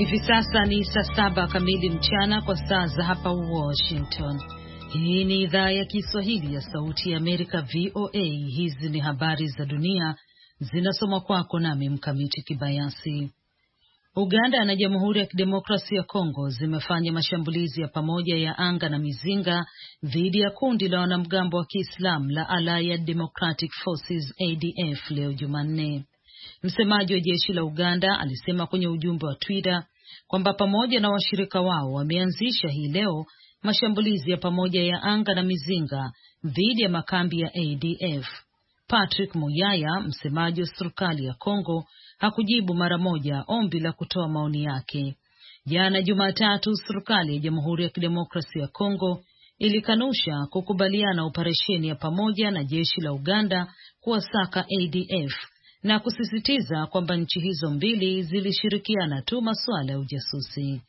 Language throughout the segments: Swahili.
Hivi sasa ni saa 7 kamili mchana kwa saa za hapa Washington. Hii ni idhaa ya Kiswahili ya Sauti ya Amerika, VOA. Hizi ni habari za dunia zinasomwa kwako nami Mkamiti Kibayasi. Uganda na Jamhuri ya Kidemokrasia ya Kongo zimefanya mashambulizi ya pamoja ya anga na mizinga dhidi ya kundi la wanamgambo wa Kiislamu la Allied Democratic Forces ADF leo Jumanne. Msemaji wa jeshi la Uganda alisema kwenye ujumbe wa Twitter kwamba pamoja na washirika wao wameanzisha hii leo mashambulizi ya pamoja ya anga na mizinga dhidi ya makambi ya ADF. Patrick Muyaya, msemaji wa serikali ya Kongo, hakujibu mara moja ombi la kutoa maoni yake. Jana Jumatatu, serikali ya Jamhuri ya Kidemokrasia ya Kongo ilikanusha kukubaliana operesheni ya pamoja na jeshi la Uganda kuwasaka ADF na kusisitiza kwamba nchi hizo mbili zilishirikiana tu masuala ya ujasusi.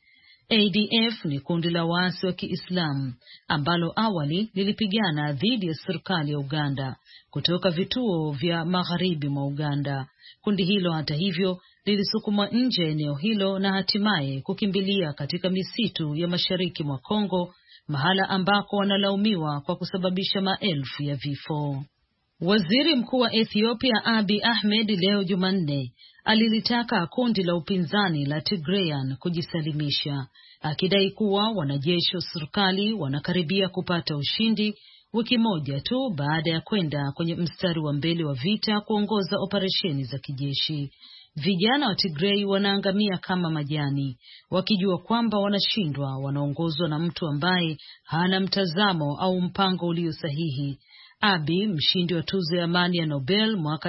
ADF ni kundi la waasi wa Kiislamu ambalo awali lilipigana dhidi ya serikali ya Uganda kutoka vituo vya magharibi mwa Uganda. Kundi hilo hata hivyo lilisukumwa nje eneo hilo na hatimaye kukimbilia katika misitu ya mashariki mwa Kongo, mahala ambako wanalaumiwa kwa kusababisha maelfu ya vifo. Waziri Mkuu wa Ethiopia Abiy Ahmed leo Jumanne alilitaka kundi la upinzani la Tigrayan kujisalimisha, akidai kuwa wanajeshi wa serikali wanakaribia kupata ushindi wiki moja tu baada ya kwenda kwenye mstari wa mbele wa vita kuongoza operesheni za kijeshi. Vijana wa Tigray wanaangamia kama majani, wakijua kwamba wanashindwa, wanaongozwa na mtu ambaye hana mtazamo au mpango ulio sahihi. Abiy, mshindi wa tuzo ya amani ya Nobel mwaka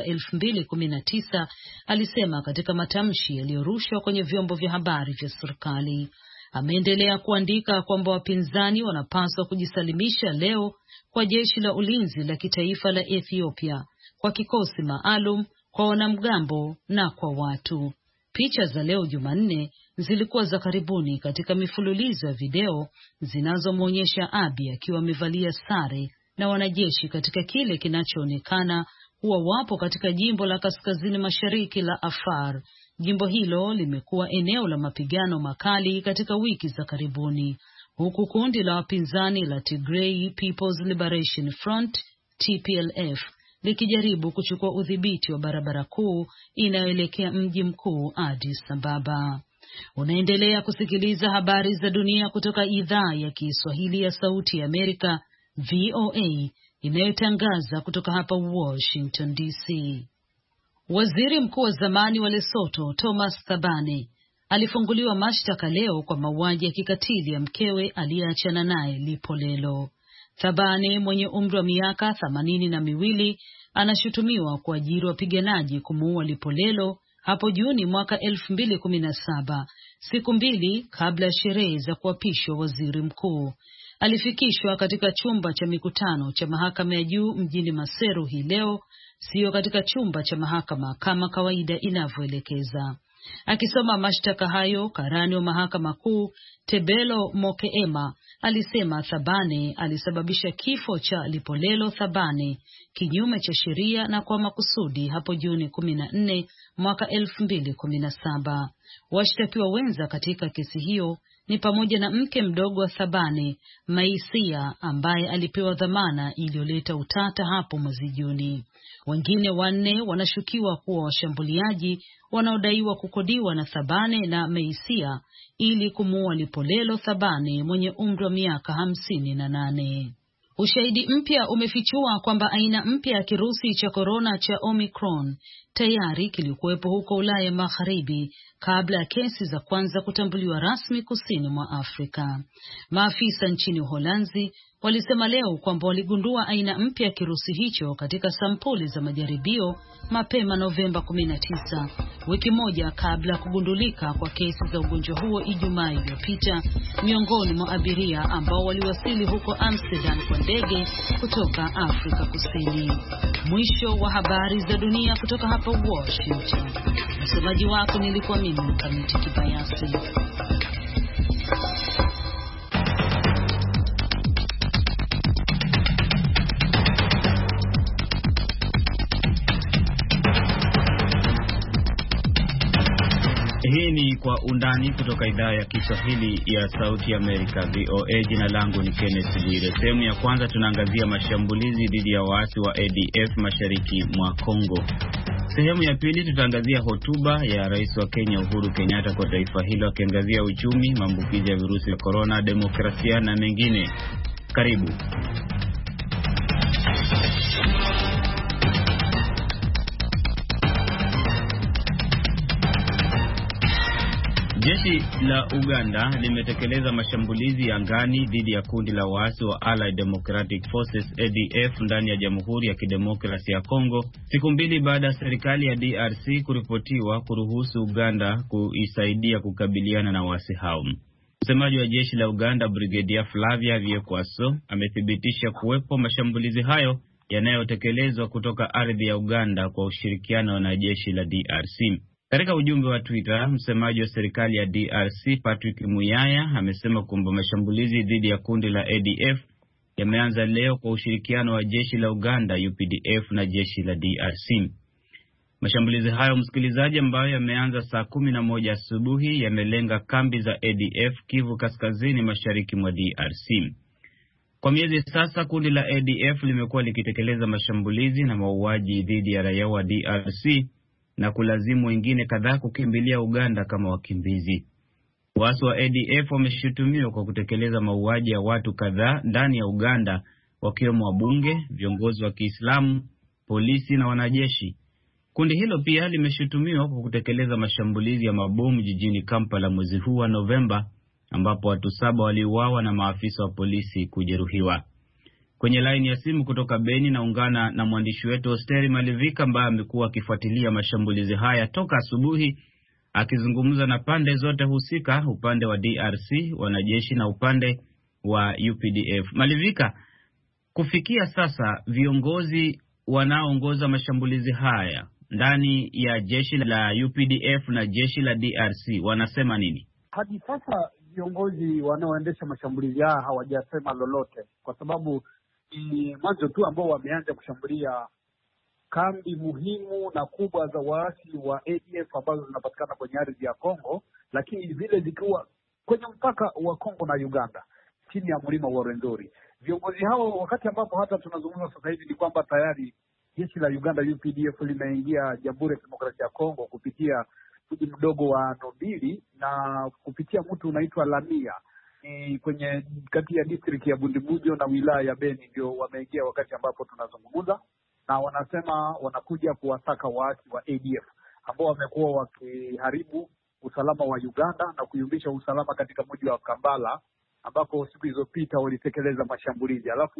2019, alisema katika matamshi yaliyorushwa kwenye vyombo vya habari vya serikali. Ameendelea kuandika kwamba wapinzani wanapaswa kujisalimisha leo kwa jeshi la ulinzi la kitaifa la Ethiopia, kwa kikosi maalum, kwa wanamgambo na kwa watu. Picha za leo Jumanne zilikuwa za karibuni katika mifululizo ya video zinazomwonyesha Abiy akiwa amevalia sare na wanajeshi katika kile kinachoonekana kuwa wapo katika jimbo la kaskazini mashariki la Afar. Jimbo hilo limekuwa eneo la mapigano makali katika wiki za karibuni, huku kundi la wapinzani la Tigray People's Liberation Front TPLF likijaribu kuchukua udhibiti wa barabara kuu inayoelekea mji mkuu Addis Ababa. Unaendelea kusikiliza habari za dunia kutoka idhaa ya Kiswahili ya Sauti ya Amerika, VOA, inayotangaza kutoka hapa Washington DC. Waziri mkuu wa zamani wa Lesotho Thomas Thabane alifunguliwa mashtaka leo kwa mauaji ya kikatili ya mkewe aliyeachana naye Lipolelo. Thabane mwenye umri wa miaka 82 anashutumiwa kuajiri wapiganaji kumuua Lipolelo hapo Juni mwaka 2017, siku mbili kabla ya sherehe za kuapishwa waziri mkuu. Alifikishwa katika chumba cha mikutano cha mahakama ya juu mjini Maseru hii leo, sio katika chumba cha mahakama kama kawaida inavyoelekeza. Akisoma mashtaka hayo, karani wa mahakama kuu Tebelo Mokeema alisema Thabane alisababisha kifo cha Lipolelo Thabane kinyume cha sheria na kwa makusudi hapo Juni 14 mwaka 2017. Washtakiwa wenza katika kesi hiyo ni pamoja na mke mdogo wa Thabane, Maisia, ambaye alipewa dhamana iliyoleta utata hapo mwezi Juni. Wengine 4 wanashukiwa kuwa washambuliaji wanaodaiwa kukodiwa na Thabane na Maisia ili kumuua Lipolelo Thabane mwenye umri wa miaka 58. Ushahidi mpya umefichua kwamba aina mpya ya kirusi cha korona cha Omicron tayari kilikuwepo huko Ulaya Magharibi kabla ya kesi za kwanza kutambuliwa rasmi kusini mwa Afrika. Maafisa nchini Uholanzi walisema leo kwamba waligundua aina mpya ya kirusi hicho katika sampuli za majaribio mapema Novemba 19, wiki moja kabla kugundulika kwa kesi za ugonjwa huo Ijumaa iliyopita miongoni mwa abiria ambao waliwasili huko Amsterdam kwa ndege kutoka Afrika Kusini. Mwisho wa habari za dunia kutoka hapa Washington. Msomaji wako nilikuwa mimi Mkamiti Kibayasi. Hii ni Kwa Undani kutoka idhaa ya Kiswahili ya Sauti ya Amerika, VOA. Jina langu ni Kenneth Bwire. Sehemu ya kwanza tunaangazia mashambulizi dhidi ya waasi wa ADF mashariki mwa Kongo. Sehemu ya pili tutaangazia hotuba ya Rais wa Kenya Uhuru Kenyatta kwa taifa hilo, akiangazia uchumi, maambukizi ya virusi vya corona, demokrasia na mengine. Karibu. Jeshi la Uganda limetekeleza mashambulizi angani dhidi ya kundi la waasi wa Allied Democratic Forces ADF ndani ya Jamhuri ya Kidemokrasia ya Kongo, siku mbili baada ya serikali ya DRC kuripotiwa kuruhusu Uganda kuisaidia kukabiliana na waasi hao. Msemaji wa jeshi la Uganda, Brigadier Flavia Vyekwaso, amethibitisha kuwepo mashambulizi hayo yanayotekelezwa kutoka ardhi ya Uganda kwa ushirikiano na jeshi la DRC. Katika ujumbe wa Twitter, msemaji wa serikali ya DRC Patrick Muyaya amesema kwamba mashambulizi dhidi ya kundi la ADF yameanza leo kwa ushirikiano wa jeshi la Uganda UPDF na jeshi la DRC. Mashambulizi hayo, msikilizaji, ambayo yameanza saa 11 asubuhi yamelenga kambi za ADF Kivu Kaskazini, mashariki mwa DRC. Kwa miezi sasa kundi la ADF limekuwa likitekeleza mashambulizi na mauaji dhidi ya raia wa DRC na kulazimu wengine kadhaa kukimbilia Uganda kama wakimbizi. Waasi wa ADF wameshutumiwa kwa kutekeleza mauaji ya watu kadhaa ndani ya Uganda, wakiwemo wabunge, viongozi wa Kiislamu, polisi na wanajeshi. Kundi hilo pia limeshutumiwa kwa kutekeleza mashambulizi ya mabomu jijini Kampala mwezi huu wa Novemba, ambapo watu 7 waliuawa na maafisa wa polisi kujeruhiwa. Kwenye laini ya simu kutoka Beni naungana na mwandishi wetu Osteri Malivika, ambaye amekuwa akifuatilia mashambulizi haya toka asubuhi, akizungumza na pande zote husika, upande wa DRC, wanajeshi na upande wa UPDF. Malivika, kufikia sasa viongozi wanaoongoza mashambulizi haya ndani ya jeshi la UPDF na jeshi la DRC wanasema nini? Hadi sasa viongozi wanaoendesha mashambulizi haya hawajasema lolote, kwa sababu ni mwanzo tu ambao wameanza kushambulia kambi muhimu na kubwa za waasi wa ADF ambazo zinapatikana kwenye ardhi ya Kongo, lakini vile zikiwa kwenye mpaka wa Kongo na Uganda chini ya mlima wa Rwenzori. Viongozi hao, wakati ambapo hata tunazungumza sasa hivi, ni kwamba tayari jeshi la Uganda UPDF limeingia Jamhuri ya Kidemokrasia ya Kongo kupitia mji mdogo wa Nobili na kupitia mtu unaitwa Lamia kwenye kati ya district ya Bundibujo na wilaya ya Beni. Ndio wameingia wakati ambapo tunazungumza, na wanasema wanakuja kuwasaka waasi wa ADF ambao wamekuwa wakiharibu usalama wa Uganda na kuyumbisha usalama katika mji wa Kampala, ambako siku zilizopita walitekeleza mashambulizi. Alafu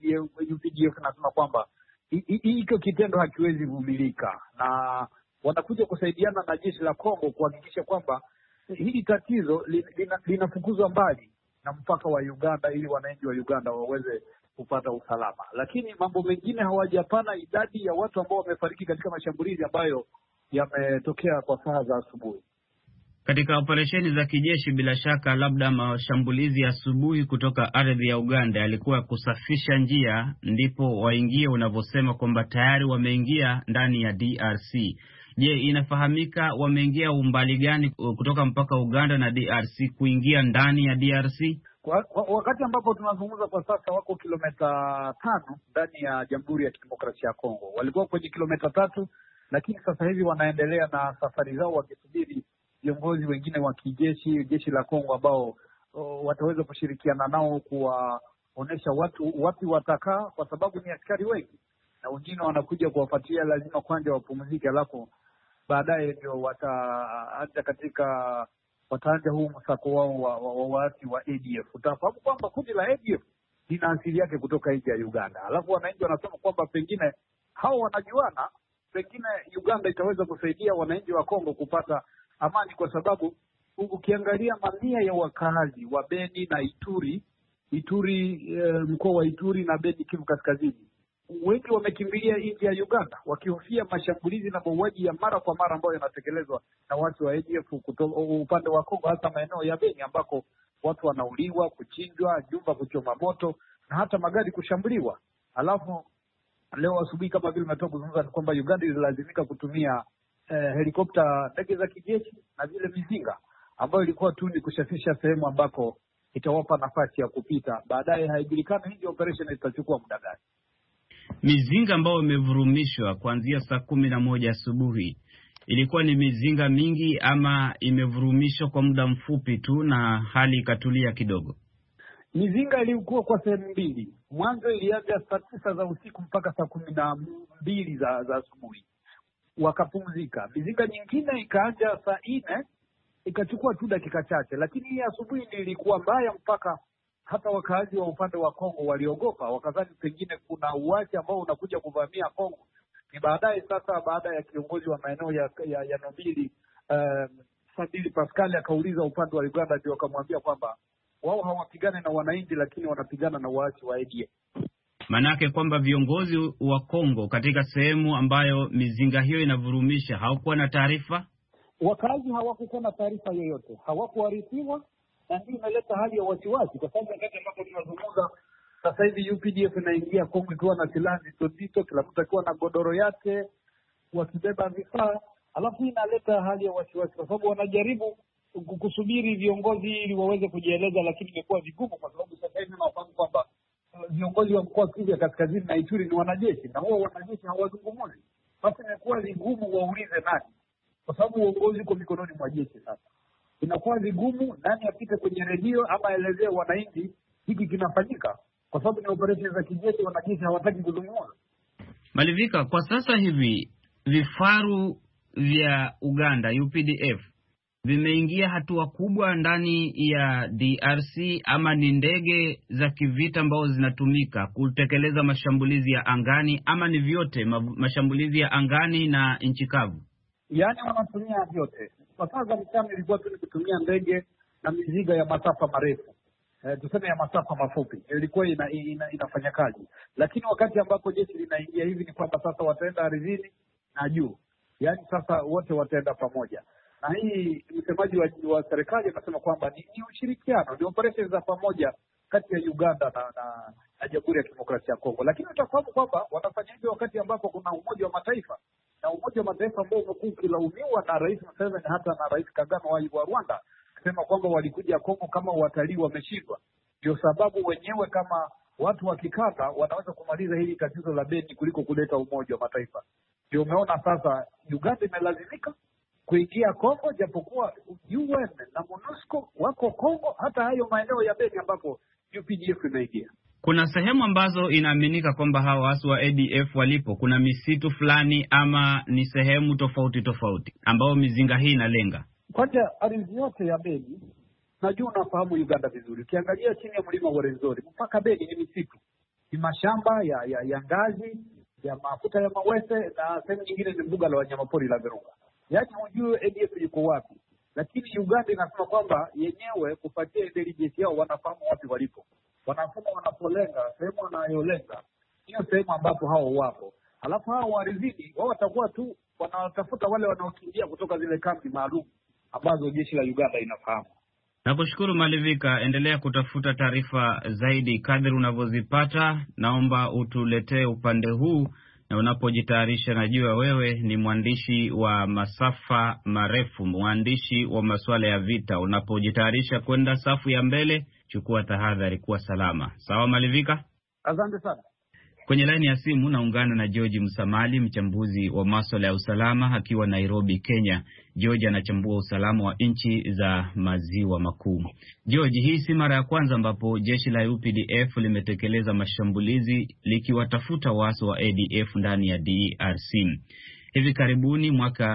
UPDF nasema kwamba hiko kitendo hakiwezi vumilika, na wanakuja kusaidiana na jeshi la Kongo kuhakikisha kwamba hili tatizo linafukuzwa mbali na mpaka wa Uganda, ili wananchi wa Uganda waweze kupata usalama. Lakini mambo mengine hawajapana idadi ya watu ambao wamefariki katika mashambulizi ambayo yametokea kwa saa za asubuhi. Katika operesheni za kijeshi, bila shaka labda mashambulizi ya asubuhi kutoka ardhi ya Uganda yalikuwa kusafisha njia ndipo waingie, unavyosema kwamba tayari wameingia ndani ya DRC. Je, inafahamika wameingia umbali gani kutoka mpaka Uganda na DRC kuingia ndani ya DRC? Wakati ambapo tunazungumza kwa sasa wako kilomita 5 ndani ya Jamhuri ya Kidemokrasia ya Kongo. Walikuwa kwenye kilomita 3, lakini sasa hivi wanaendelea na safari zao wakisubiri viongozi wengine wa kijeshi, jeshi la Kongo, ambao wataweza kushirikiana nao kuwaonesha watu wapi watakaa, kwa sababu ni askari wengi na wengine wanakuja kuwafuatia. Lazima kwanza wapumzike, alafu baadaye ndio wataanza huu msako wao wa waasi wa ADF. Utafahamu kwamba kundi la ADF lina asili yake kutoka nchi ya Uganda. Alafu wananchi wanasema kwamba pengine hao wanajuana, pengine Uganda itaweza kusaidia wananchi wa Kongo kupata amani, kwa sababu ukiangalia mamia ya wakazi wa Beni na Ituri, mkoa wa Ituri na Beni, Kivu Kaskazini, wengi wamekimbilia nchi ya Uganda wakihofia mashambulizi na mauaji ya mara kwa mara ambayo yanatekelezwa na watu wa ADF upande wa Kongo, hasa maeneo ya Beni ambako watu wanauliwa, kuchinjwa, jumba kuchoma moto na hata magari kushambuliwa. Alafu leo asubuhi kama vile umetoka kuzungumza ni kwamba Uganda ililazimika kutumia helikopta, ndege za kijeshi na vile mizinga ambayo ilikuwa tu ni kushafisha sehemu ambako itawapa nafasi ya kupita. Baadaye haijulikani hizi operation itachukua muda gani. Mizinga ambayo imevurumishwa kuanzia saa 11 asubuhi ilikuwa ni mizinga mingi ama imevurumishwa kwa muda mfupi tu na hali ikatulia kidogo? Mizinga ilikuwa kwa sehemu mbili. Mwanzo ilianza saa 9 za usiku mpaka saa 12 za asubuhi, wakapumzika. Mizinga nyingine ikaanza saa 4 ikachukua tu dakika chache, lakini hii asubuhi ilikuwa mbaya mpaka hata wakaazi wa upande wa Kongo waliogopa, wakadhani pengine kuna uasi ambao unakuja kuvamia Kongo. Ni baadaye sasa, baada ya kiongozi wa maeneo ya Nobili Fadili Pascal akauliza upande wa Uganda, ndio akamwambia kwamba wao hawapigane na wananchi, lakini wanapigana na waasi wa ADF. Manake kwamba viongozi wa Kongo katika sehemu ambayo mizinga hiyo inavurumisha hawakuwa na taarifa. Wakazi hawakuwa na taarifa yoyote, hawakuarifiwa, na ndio imeleta hali ya wasiwasi, kwa sababu wakati ambapo tunazungumza sasa hivi UPDF inaingia Kongo ikiwa na silaha nzito, kila mtu akiwa na godoro yake, wakibeba vifaa. Alafu inaleta hali ya wasiwasi, kwa sababu wanajaribu kusubiri viongozi ili waweze kujieleza, lakini imekuwa vigumu, kwa sababu sasa hivi nafahamu kwamba viongozi wa mkoa wa Kivu Kaskazini na Ituri ni wanajeshi, na wao wanajeshi hawazungumzi. Basi imekuwa vigumu waulize nani, kwa sababu uongozi uko mikononi mwa jeshi. Sasa inakuwa vigumu nani apite kwenye redio ama elezee wananchi hiki kinafanyika, kwa sababu ni operesheni za kijeshi, wanajeshi hawataki kuzungumza. Malivika, kwa sasa hivi vifaru vya Uganda UPDF vimeingia hatua kubwa ndani ya DRC, ama ni ndege za kivita ambao zinatumika kutekeleza mashambulizi ya angani, ama ni vyote mashambulizi ya angani na nchi kavu? Yaani wanatumia vyote. Kwa sasa mchana ilikuwa tu ni kutumia ndege na mizigo ya masafa marefu, tuseme ya masafa mafupi, ilikuwa inafanya kazi. Lakini wakati ambapo jeshi linaingia hivi ni kwamba sasa wataenda ardhini na juu, yaani sasa wote wataenda pamoja. Na hii msemaji wa serikali anasema kwamba ni ushirikiano, ni operesheni za pamoja kati ya Uganda na Jamhuri ya Kidemokrasia ya Kongo. Lakini utafahamu kwamba wanafanya hivyo wakati ambapo kuna Umoja wa Mataifa, na Umoja wa Mataifa ambao umekuwa ukilaumiwa na Rais Museveni hata na Rais Kagame wa Rwanda kusema kwamba walikuja Kongo kama watalii wameshindwa. Ndio sababu wenyewe kama watu wa kikanda wanaweza kumaliza hili tatizo la Beni kuliko kuleta Umoja wa Mataifa. Ndio umeona sasa Uganda imelazimika kuingia Kongo, japokuwa UN na MONUSCO wako Kongo, hata hayo maeneo ya Beni ambapo UPDF imeingia. Kuna sehemu ambazo inaaminika kwamba hawa waasi wa ADF walipo, kuna misitu fulani ama ni sehemu tofauti ambao mizinga hii inalenga. Kwanza ardhi yote ya Beni, najua unafahamu Uganda vizuri. Ukiangalia chini ya mlima wa Rwenzori mpaka Beni ni misitu. Ni mashamba ya ngazi, ya mafuta ya mawese, na sehemu nyingine ni mbuga la wanyamapori la Virunga. Yaani hujue ADF yuko wapi. Lakini Uganda inasema kwamba yenyewe kufuatia intelligence yao wanafahamu wapi walipo. Wanasema wanapolenga sehemu wanayolenga hiyo sehemu ambapo hao wapo. Alafu hao waridhini wao watakuwa tu wanatafuta wale wanaokimbia kutoka zile kambi maalum ambazo jeshi la Uganda inafahamu. Nakushukuru Malivika, endelea kutafuta taarifa zaidi kadri unavyozipata. Naomba utuletee upande huu, na unapojitayarisha, najua wewe ni mwandishi wa masafa marefu, mwandishi wa masuala ya vita. Unapojitayarisha kwenda safu ya mbele, chukua tahadhari, kuwa salama. Sawa Malivika? Asante sana. Kwenye laini ya simu naungana na George Msamali, mchambuzi wa masuala ya usalama akiwa Nairobi, Kenya. George anachambua usalama wa nchi za maziwa makuu. George, hii si mara ya kwanza ambapo jeshi la UPDF limetekeleza mashambulizi likiwatafuta waasi wa ADF ndani ya DRC. Hivi karibuni mwaka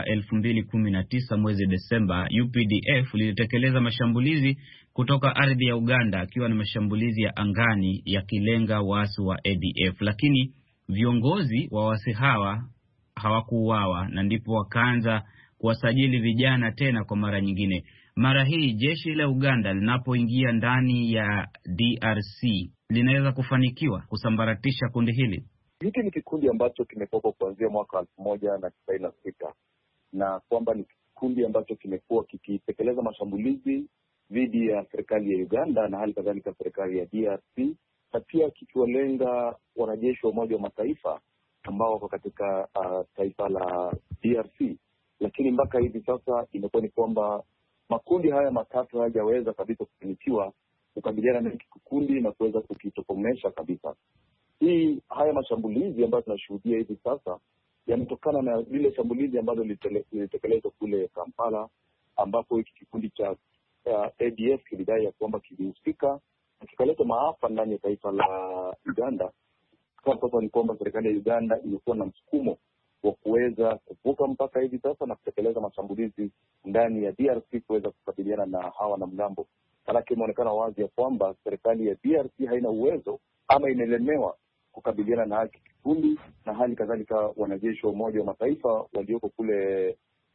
2019 mwezi Desemba, UPDF lilitekeleza mashambulizi kutoka ardhi ya Uganda, akiwa ni mashambulizi ya angani yakilenga waasi wa ADF, lakini viongozi wa waasi hawa hawakuuawa, na ndipo wakaanza kuwasajili vijana tena kwa mara nyingine. Mara hii jeshi la Uganda linapoingia ndani ya DRC linaweza kufanikiwa kusambaratisha kundi hili. Hiki ni kikundi ambacho kimekuwa kuanzia mwaka 1996 na kwamba ni kikundi ambacho kimekuwa kikitekeleza mashambulizi dhidi ya serikali ya Uganda na hali kadhalika serikali ya DRC, na pia kikiwalenga wanajeshi wa Umoja wa Mataifa ambao wako katika taifa la DRC. lakini mpaka hivi sasa imekuwa ni kwamba makundi haya matatu hayajaweza kabisa kufanikiwa kukabiliana na hiki kikundi na kuweza kukitokomesha kabisa. Haya mashambulizi ambayo tunashuhudia hivi sasa yametokana na lile shambulizi ambalo lilitekelezwa kule Kampala, ambapo hiki kikundi cha ADF kilidai ya kwamba kilihusika na kikaleta maafa ndani ya taifa la Uganda. Sasa ni kwamba serikali ya Uganda ilikuwa na msukumo wa kuweza kuvuka mpaka hivi sasa na kutekeleza mashambulizi ndani ya DRC kuweza kukabiliana na hawa na mgambo. Manake imeonekana wazi ya kwamba serikali ya DRC haina uwezo ama imelemewa kukabiliana na hiki kikundi, na hali kadhalika wanajeshi wa Umoja wa Mataifa walioko kule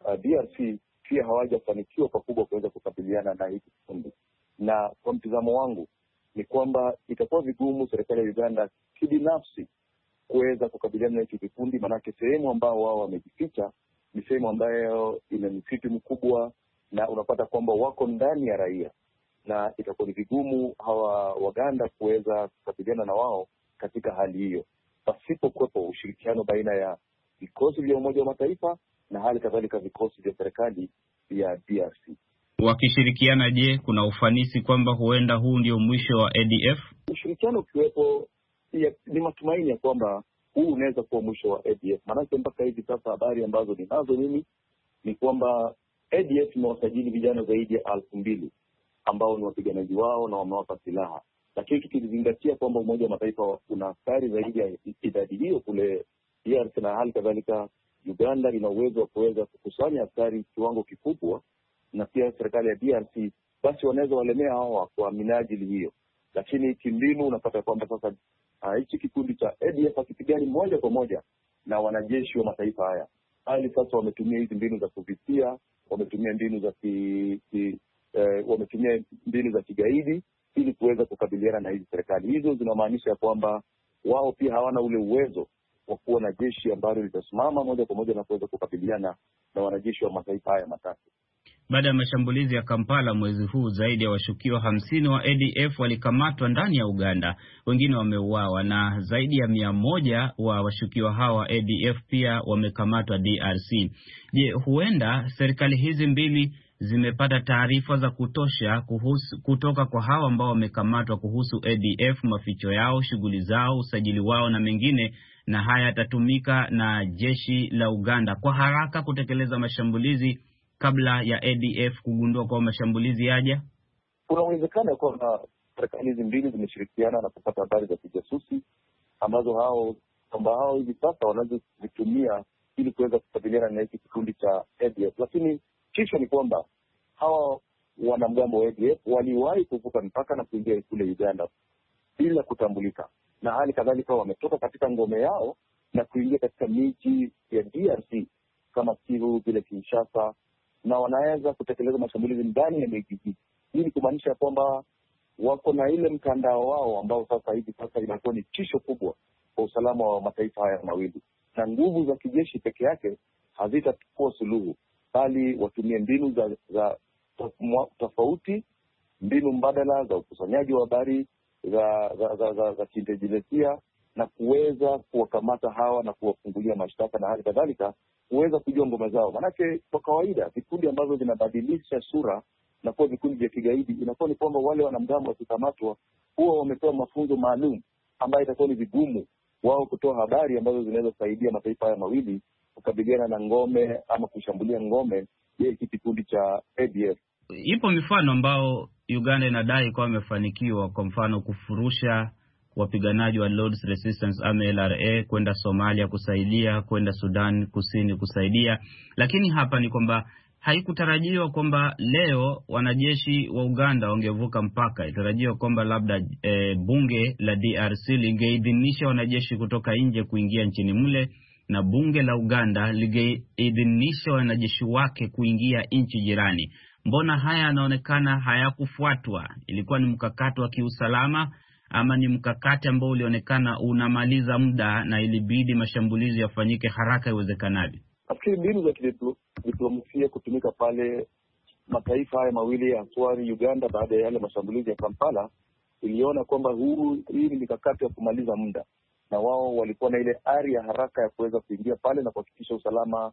DRC pia hawajafanikiwa pakubwa kuweza kukabiliana na hiki kikundi. Na kwa mtizamo wangu ni kwamba itakuwa vigumu serikali ya Uganda kibinafsi kuweza kukabiliana na hiki kikundi, manake sehemu ambao wao wamejificha ni sehemu ambayo ina msitu mkubwa na unapata kwamba wako ndani ya raia, na itakuwa ni vigumu hawa Waganda kuweza kukabiliana na wao katika hali hiyo pasipo kuwepo ushirikiano baina ya vikosi vya Umoja wa Mataifa na hali kadhalika vikosi vya serikali ya DRC. Wakishirikiana, je, kuna ufanisi kwamba huenda huu ndio mwisho wa ADF? Ushirikiano ukiwepo, ni matumaini ya kwamba huu unaweza kuwa mwisho wa ADF. Maanake mpaka hivi sasa habari ambazo ninazo mimi ni kwamba ADF imewasajili vijana zaidi ya 2,000 ambao ni wapiganaji wao na wamewapa silaha, lakini tukizingatia kwamba Umoja wa Mataifa una askari zaidi ya idadi hiyo kule DRC, na hali kadhalika Uganda ina uwezo wa kuweza kukusanya askari kiwango kikubwa, na pia serikali ya DRC, basi wanaweza walemea hawa kwa minajili hiyo. Lakini kimbinu unapata kwamba sasa hichi kikundi cha ADF hakipigani moja kwa moja na wanajeshi wa mataifa haya, hali sasa wametumia hizi mbinu za kuvitia, wametumia mbinu za kigaidi ili kuweza kukabiliana na hizi serikali. Hizo zinamaanisha kwamba wao pia hawana ule uwezo wa kuwa na jeshi ambalo litasimama moja kwa moja na kuweza kukabiliana na wanajeshi wa mataifa haya matatu. Baada ya mashambulizi ya Kampala mwezi huu, zaidi ya washukiwa 50 wa ADF walikamatwa ndani ya Uganda, wengine wameuawa, na zaidi ya 100 wa washukiwa hawa ADF pia wamekamatwa DRC. Je, huenda serikali hizi mbili zimepata taarifa za kutosha kutoka kwa hawa ambao wamekamatwa kuhusu ADF, maficho yao, shughuli zao, usajili wao na mengine, na haya yatatumika na jeshi la Uganda kwa haraka kutekeleza mashambulizi kabla ya ADF kugundua kwa mashambulizi yaja? Kuna uwezekano kwamba serikali hizi mbili zimeshirikiana na kupata habari za kijasusi ambazo hao hivi sasa wanazozitumia ili kuweza kukabiliana na hiki kikundi cha ADF. Lakini kisha ni kwamba hawa wanamgambo wa ADF waliwahi kuvuka mpaka na kuingia kule Uganda bila kutambulika, na hali kadhalika wametoka katika ngome yao na kuingia katika miji ya DRC kama Kivu, vile Kinshasa, na wanaweza kutekeleza mashambulizi ndani ya miji hii. Hii ni kumaanisha kwamba wako na ile mtandao wao ambao sasa hivi inakuwa ni tisho kubwa kwa usalama wa mataifa haya mawili, na nguvu za kijeshi peke yake hazitakuwa suluhu, bali watumie mbinu za tofauti, mbinu mbadala za ukusanyaji wa habari za kiintelijensia, na kuweza kuwakamata hawa na kuwafungulia mashtaka, na hali kadhalika kuweza kujua ngoma zao. Manake kwa kawaida vikundi ambazo vinabadilisha sura na kuwa vikundi vya kigaidi, inakuwa ni kwamba wale wanamgambo wakikamatwa huwa wamepewa mafunzo maalum ambayo itakuwa ni vigumu wao kutoa habari ambazo zinaweza kusaidia mataifa haya mawili kukabiliana na ngome ama kushambulia ngome ya kikundi cha ADF. Ipo mifano ambao Uganda inadai kwa wamefanikiwa, kwa mfano kufurusha wapiganaji wa Lord's Resistance Army LRA kwenda Somalia kusaidia, kwenda Sudan Kusini kusaidia. Lakini hapa ni kwamba haikutarajiwa kwamba leo wanajeshi wa Uganda wangevuka mpaka. Itarajiwa kwamba labda bunge la DRC lingeidhinisha wanajeshi kutoka nje kuingia nchini mle, na bunge la Uganda lingeidhinisha wanajeshi wake kuingia nchi jirani. Mbona haya yanaonekana hayakufuatwa? Ilikuwa ni mkakati wa kiusalama ama ni mkakati ambao ulionekana unamaliza muda na ilibidi mashambulizi yafanyike haraka iwezekanavyo? Nafikiri mbinu za kidiplomasia kutumika pale mataifa haya mawili ya Swari Uganda, baada ya yale mashambulizi ya Kampala, iliona kwamba hii ni mikakati ya kumaliza muda, na wao walikuwa na ile ari ya haraka ya kuweza kuingia pale na kuhakikisha usalama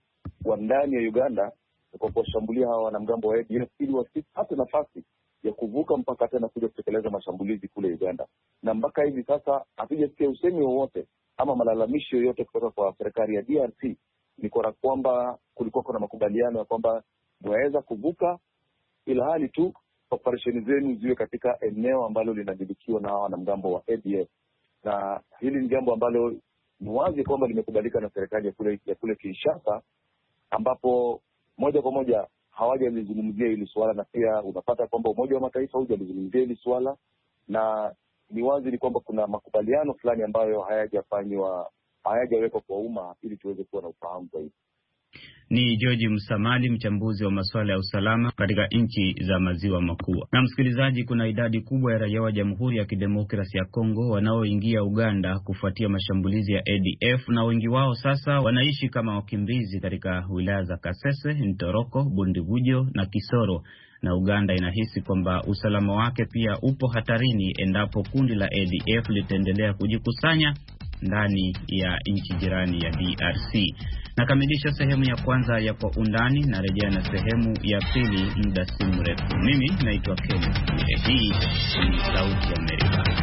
wa ndani ya Uganda kwa kuwashambulia hawa wanamgambo wa ADF ili wasipate nafasi ya kuvuka mpaka tena kuja kutekeleza mashambulizi kule Uganda. Na mpaka hivi sasa hatujasikia usemi wowote ama malalamishi yoyote kutoka kwa serikali ya DRC ni kwa kwamba kulikuwa kuna makubaliano ya kwamba mwaweza kuvuka, ila hali tu operesheni zenu ziwe katika eneo ambalo linadhibitiwa na wanamgambo wa ADF. Na hili ni jambo ambalo ni wazi kwamba limekubalika na serikali ya kule Kinshasa, ambapo moja kwa moja hawajalizungumzia hili swala, na pia unapata kwamba Umoja wa Mataifa hujalizungumzia hili swala, na ni wazi ni kwamba kuna makubaliano fulani ambayo hayajawekwa kwa umma ili tuweze kuwa na ufahamu zaidi. Ni George Msamali, mchambuzi wa masuala ya usalama katika nchi za maziwa makuu. Na msikilizaji, kuna idadi kubwa ya raia wa Jamhuri ya Kidemokrasia ya Kongo wanaoingia Uganda kufuatia mashambulizi ya ADF, na wengi wao sasa wanaishi kama wakimbizi katika wilaya za Kasese, Ntoroko, Bundibujo na Kisoro, na Uganda inahisi kwamba usalama wake pia upo hatarini endapo kundi la ADF litaendelea kujikusanya ndani ya nchi jirani ya DRC. Nakamilisha sehemu ya kwanza ya Kwa Undani, na rejea na sehemu ya pili muda si mrefu. Mimi naitwa Kenneth Bwire. Hii ni Sauti ya Amerika.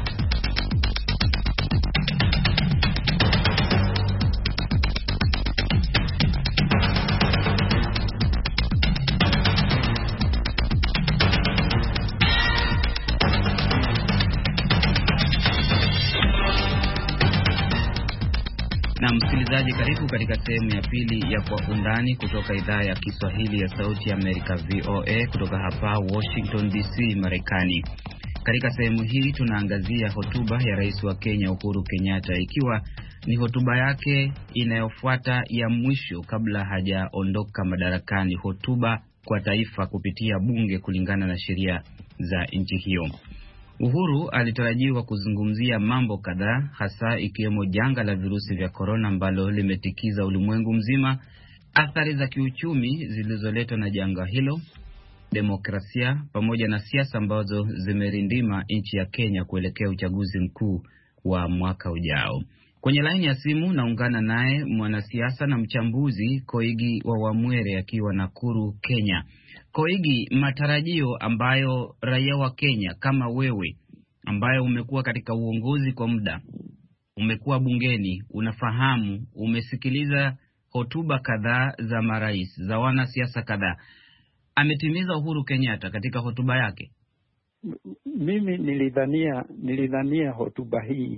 Na msikilizaji, karibu katika sehemu ya pili ya Kwa Undani kutoka idhaa ya Kiswahili ya Sauti ya Amerika VOA kutoka hapa Washington DC, Marekani. Katika sehemu hii tunaangazia hotuba ya Rais wa Kenya Uhuru Kenyatta, ikiwa ni hotuba yake inayofuata ya mwisho kabla hajaondoka madarakani, hotuba kwa taifa kupitia bunge kulingana na sheria za nchi hiyo. Uhuru alitarajiwa kuzungumzia mambo kadhaa, hasa ikiwemo janga la virusi vya korona ambalo limetikiza ulimwengu mzima, athari za kiuchumi zilizoletwa na janga hilo, demokrasia pamoja na siasa ambazo zimerindima nchi ya Kenya kuelekea uchaguzi mkuu wa mwaka ujao. Kwenye laini ya simu naungana naye mwanasiasa na mchambuzi Koigi wa Wamwere akiwa Nakuru, Kenya. Koigi, matarajio ambayo raia wa Kenya kama wewe ambayo umekuwa katika uongozi kwa muda, umekuwa bungeni, unafahamu, umesikiliza hotuba kadhaa za marais, za wanasiasa kadhaa, ametimiza Uhuru Kenyatta katika hotuba yake? Mimi nilidhania hotuba hii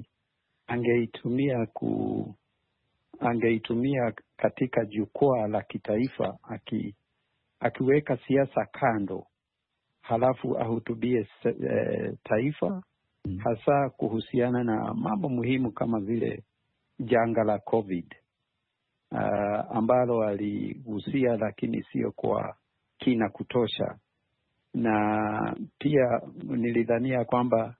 angeitumia katika jukwaa la kitaifa akiweka siasa kando, halafu ahutubie taifa, hasa kuhusiana na mambo muhimu kama vile janga la COVID ambalo aligusia lakini sio kwa kina kutosha. Na pia nilidhania kwamba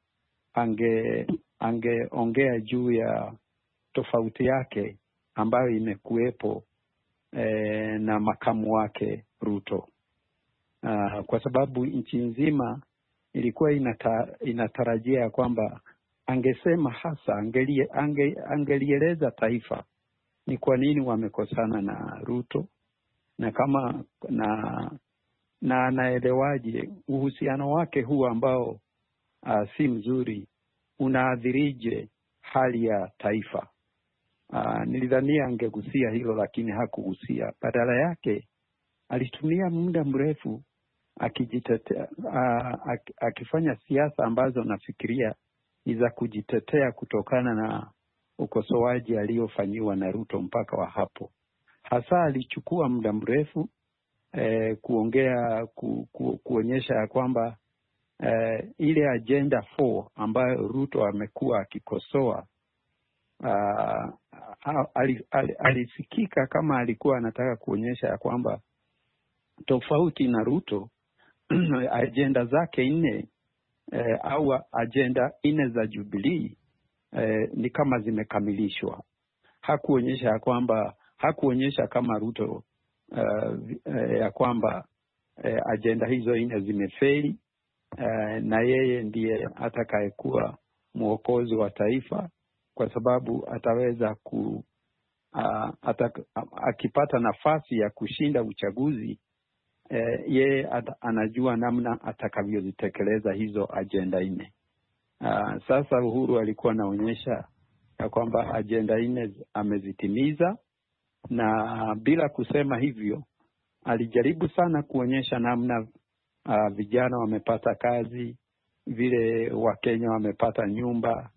angeongea juu ya tofauti yake ambayo imekuwepo na makamu wake Ruto, kwa sababu nchi nzima ilikuwa inatarajia kwamba angesema hasa angelieleza taifa ni kwa nini wamekosana na Ruto, na kama na anaelewaje uhusiano wake huu ambao si mzuri unaathirije hali ya taifa. Nilidhania angegusia hilo, lakini hakugusia. Badala yake alitumia muda mrefu akijitetea, akifanya siasa ambazo nafikiria ni za kujitetea kutokana na ukosoaji aliofanyiwa na Ruto mpaka wa hapo. Hasa alichukua muda mrefu kuonyesha ya kwamba ile agenda 4 ambayo Ruto amekuwa akikosoa, alisikika kama alikuwa anataka kuonyesha ya kwamba tofauti na Ruto agenda zake 4 au agenda 4 za Jubilee ni kama zimekamilishwa. Hakuonyesha kama Ruto ya kwamba agenda hizo 4 zimefeli, na yeye ndiye atakayekuwa mwokozi wa taifa, kwa sababu ataweza akipata nafasi ya kushinda uchaguzi, yeye anajua namna atakavyozitekeleza hizo ajenda 4. Sasa Uhuru alikuwa anaonyesha ya kwamba ajenda 4 amezitimiza, na bila kusema hivyo alijaribu sana kuonyesha namna vijana wamepata kazi, vile Wakenya wamepata nyumba,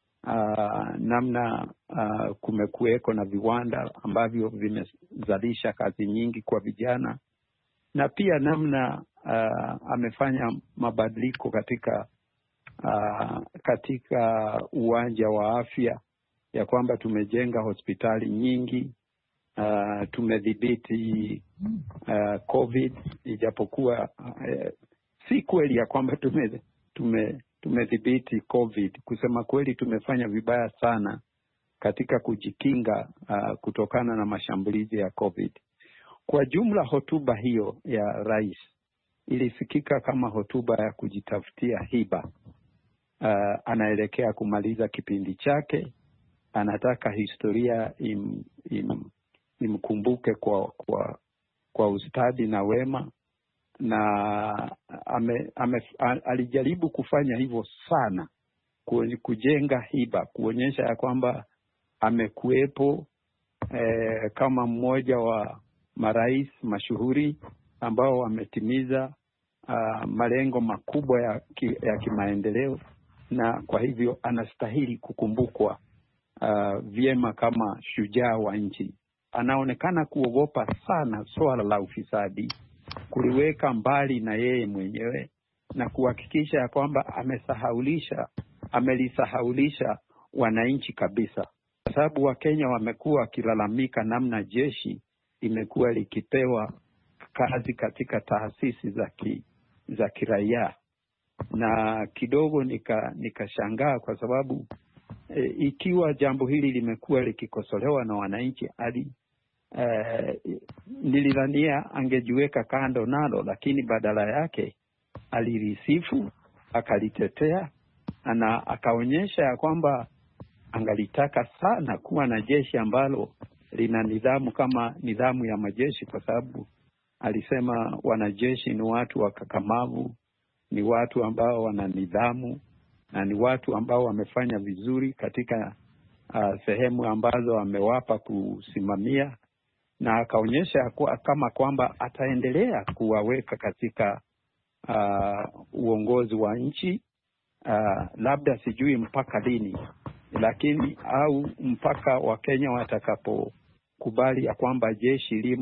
namna kumekuweko na viwanda ambavyo vimezalisha kazi nyingi kwa vijana, na pia namna amefanya mabadiliko katika uwanja wa afya, ya kwamba tumejenga hospitali nyingi, tumedhibiti COVID, ijapokuwa si kweli ya kwamba tumedhibiti COVID. Kusema kweli, tumefanya vibaya sana katika kujikinga kutokana na mashambulizi ya COVID. Kwa jumla, hotuba hiyo ya rais ilisikika kama hotuba ya kujitafutia hiba. Anaelekea kumaliza kipindi chake, anataka historia imkumbuke kwa ustadi na wema, na alijaribu kufanya hivyo sana, kujenga hiba, kuonyesha ya kwamba amekuwepo kama mmoja wa marais mashuhuri ambao wametimiza malengo makubwa ya kimaendeleo, na kwa hivyo anastahili kukumbukwa vyema kama shujaa wa nchi. Anaonekana kuogopa sana swala la ufisadi, kuliweka mbali na yeye mwenyewe, na kuhakikisha ya kwamba amelisahaulisha wananchi kabisa, kwa sababu Wakenya wamekuwa wakilalamika namna jeshi imekuwa likipewa kazi katika taasisi za kiraia, na kidogo nikashangaa kwa sababu ikiwa jambo hili limekuwa likikosolewa na wananchi, nilidhania angejiweka kando nalo, lakini badala yake alirisifu, akalitetea, na akaonyesha ya kwamba angalitaka sana kuwa na jeshi ambalo lina nidhamu kama nidhamu ya majeshi, kwa sababu alisema wanajeshi ni watu wakakamavu, ni watu ambao wana nidhamu, na ni watu ambao wamefanya vizuri katika sehemu ambazo amewapa kusimamia, na akaonyesha kama kwamba ataendelea kuwaweka katika uongozi wa nchi, labda sijui mpaka lini, lakini au mpaka Wakenya watakapokubali ya kwamba jeshi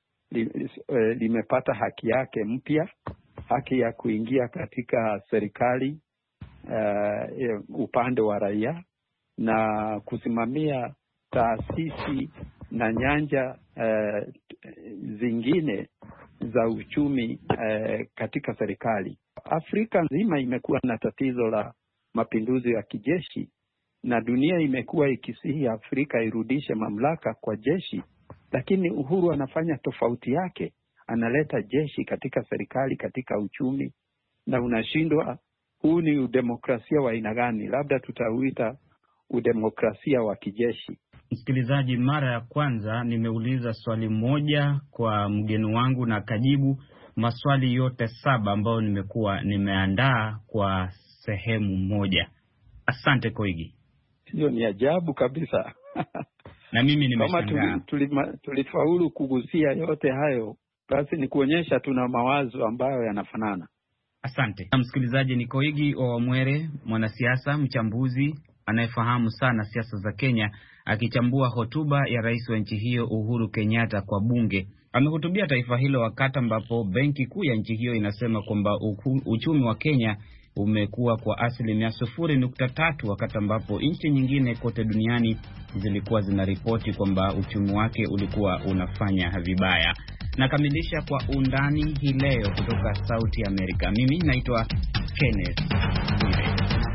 limepata haki yake mpya, haki ya kuingia katika serikali upande wa raia, na kusimamia taasisi na nyanja zingine za uchumi katika serikali. Afrika nzima imekuwa na tatizo la mapinduzi ya kijeshi, na dunia imekuwa ikisihi Afrika irudishe mamlaka kwa jeshi, lakini Uhuru anafanya tofauti yake. Analeta jeshi katika serikali, katika uchumi, na unashindwa. Huu ni udemokrasia wa aina gani? Labda tutauita udemokrasia wa kijeshi. Msikilizaji, mara ya kwanza nimeuliza swali moja kwa mgeni wangu na kajibu maswali yote 7 ambayo nimekuwa nimeandaa kwa sehemu moja. Asante Koigi. Hiyo ni ajabu kabisa. Na mimi nimeshangaa. Tulifaulu kugusia yote hayo, basi ni kuonyesha tuna mawazo ambayo yanafanana. Asante. Msikilizaji, ni Koigi Wamwere, mwanasiasa, mchambuzi anayefahamu sana siasa za Kenya, akichambua hotuba ya rais wa nchi hiyo Uhuru Kenyatta kwa bunge. Amehutubia taifa hilo wakati ambapo benki kuu ya nchi hiyo inasema kwamba uchumi wa Kenya umekuwa kwa 0.3%, wakati ambapo nchi nyingine kote duniani zilikuwa zinaripoti kwamba uchumi wake ulikuwa unafanya vibaya. Nakamilisha kwa undani hii leo kutoka Sauti ya Amerika. Mimi naitwa Kenneth Bwire.